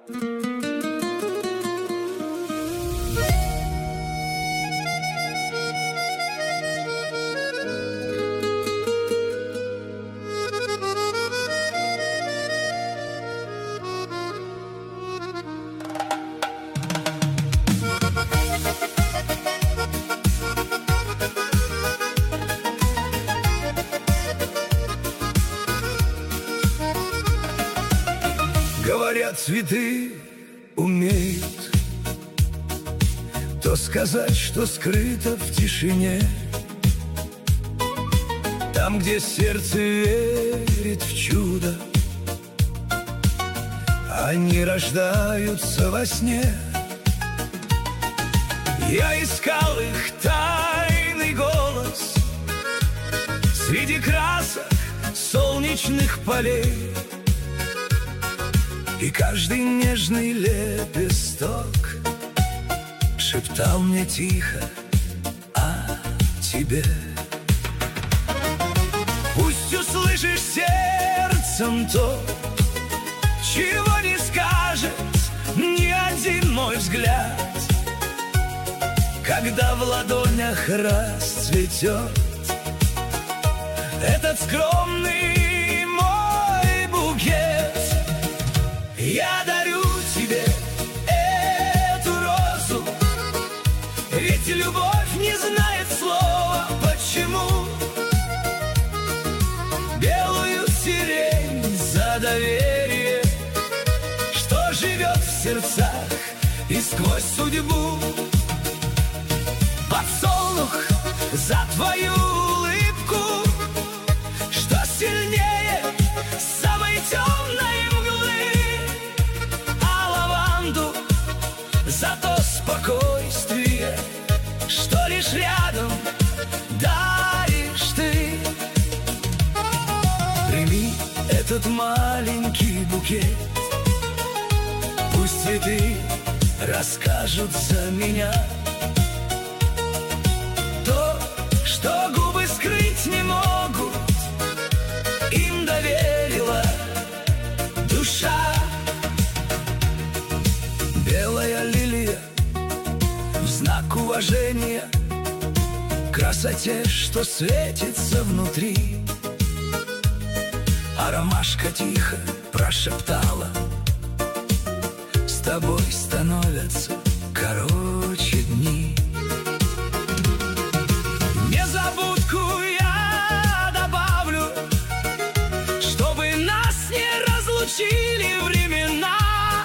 Говорят, цветы умеют то сказать, что скрыто в тишине. Там, где сердце верит в чудо, они рождаются во сне. Я искал их тайный голос среди красок солнечных полей. И каждый нежный лепесток шептал мне тихо о тебе. Пусть услышишь сердцем то, чего не скажет ни один мой взгляд. Когда в ладонях расцветет этот скромный мой букет, я дарю тебе эту розу, ведь любовь не знает слова «почему». Белую сирень за доверие, что живет в сердцах и сквозь судьбу. Подсолнух за твою улыбку, что сильнее самой темной мглы. За то спокойствие, что лишь рядом даришь ты. Прими этот маленький букет, пусть цветы расскажут за меня то, что губы скрыть не могут, им доверила душа. Белая лилия в знак уважения красоте, что светится внутри. А ромашка тихо прошептала: с тобой становятся короче дни. Незабудку я добавлю, чтобы нас не разлучили времена.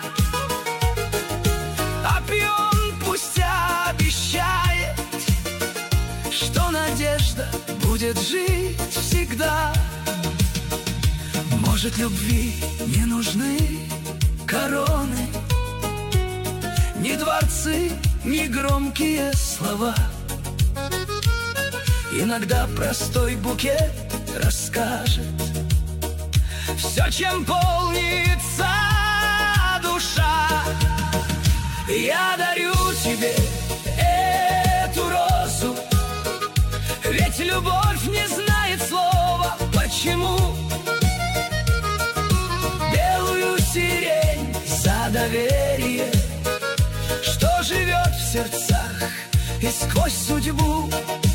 А пион пусть обещает, что надежда будет жить всегда. Может, любви не нужны короны, ни дворцы, ни громкие слова. Иногда простой букет расскажет все, чем полнится душа. Я дарю тебе эту розу, ведь любовь не знает слова «почему». Белую сирень за доверие, что живет в сердцах и сквозь судьбу.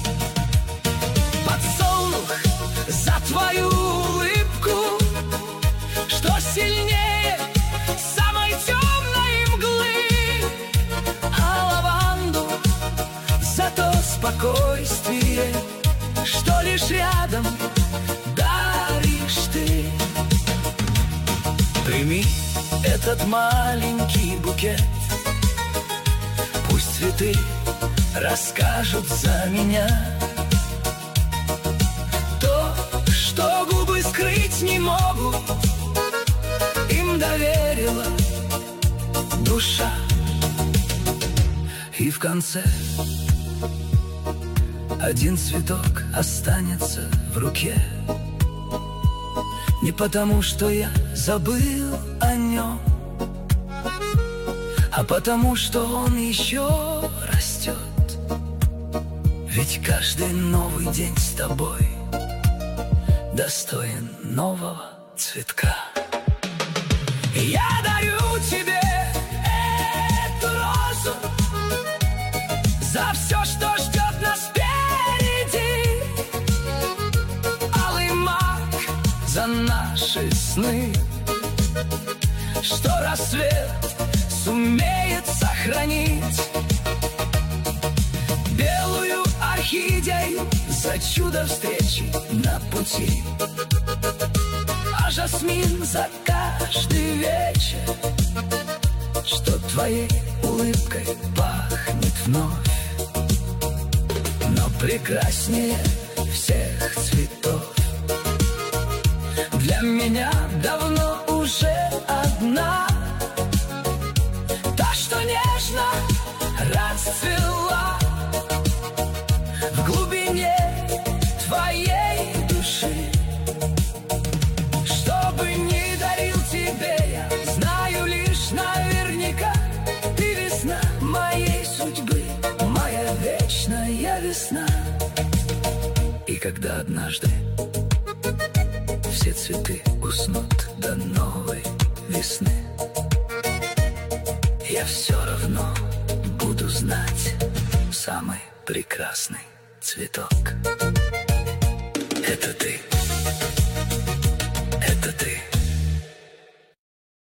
Подсолнух за твою улыбку, что сильнее самой темной мглы. А лаванду за то спокойствие, что лишь рядом даришь ты. Прими этот маленький букет, пусть цветы расскажут за меня то, что губы скрыть не могут, им доверила душа. И в конце один цветок останется в руке, не потому, что я забыл о нем, а потому, что он еще растет. Ведь каждый новый день с тобой достоин нового цветка. Я дарю тебе что рассвет сумеет сохранить белую орхидею за чудо встречи на пути, а жасмин за каждый вечер, что твоей улыбкой пахнет вновь. Но прекраснее всех цветов для меня давно уже одна, та, что нежно расцвела в глубине твоей души. Что бы ни дарил тебе я, знаю лишь наверняка, ты весна моей судьбы, моя вечная весна. И когда однажды все цветы уснут до новой весны, я все равно буду знать самый прекрасный цветок. Это ты, это ты.